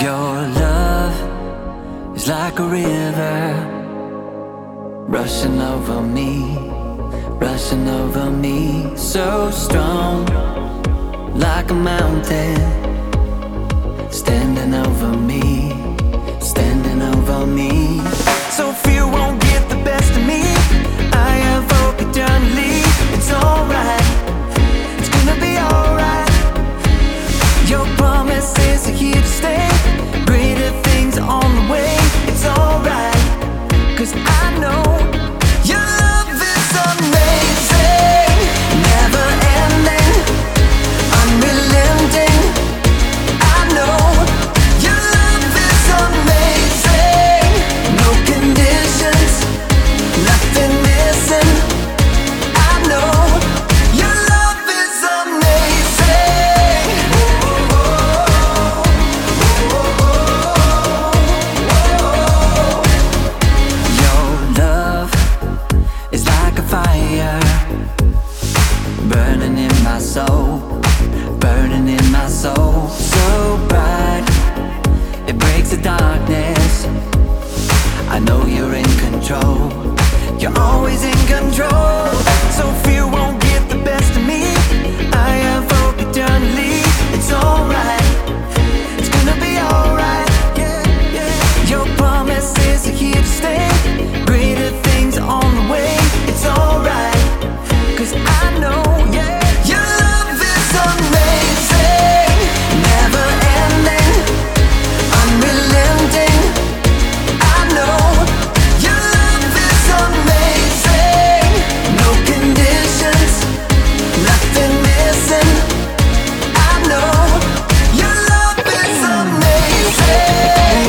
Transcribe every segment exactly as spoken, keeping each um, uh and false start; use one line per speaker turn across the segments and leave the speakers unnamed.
Your love is like a river, rushing over me, rushing over me. So strong, like a mountain, standing over me, standing over me. So fear won't get the best of me. I have hope eternally. It's alright, it's gonna be alright. Your promises are here to stay. Greater things are on the way. It's alright, 'cause I know your love is amazing, never ending, unrelenting. I know your love is amazing, no conditions, nothing missing. I know your love is amazing. Your love is like a fire, burning in my soul, burning in my soul. So bright, it breaks the darkness. I know you're in control, you're always in control. So fear won't get the best of me. I have hope eternally. It's alright, it's gonna be alright. Yeah, yeah. Your promises are here to stay. Greater things are on the way. It's alright, 'cause I know, yeah, your love is amazing, never ending, unrelenting. I know your love is amazing, no conditions, nothing missing. I know your love is amazing.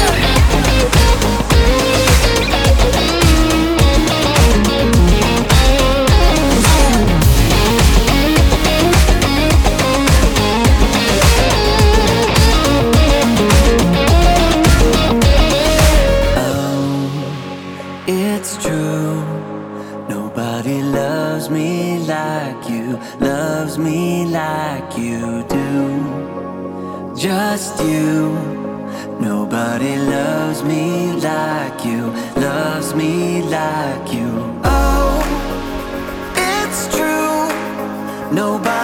It's true, nobody loves me like you, loves me like you do. Just you, nobody loves me like you, loves me like you. Oh, it's true, nobody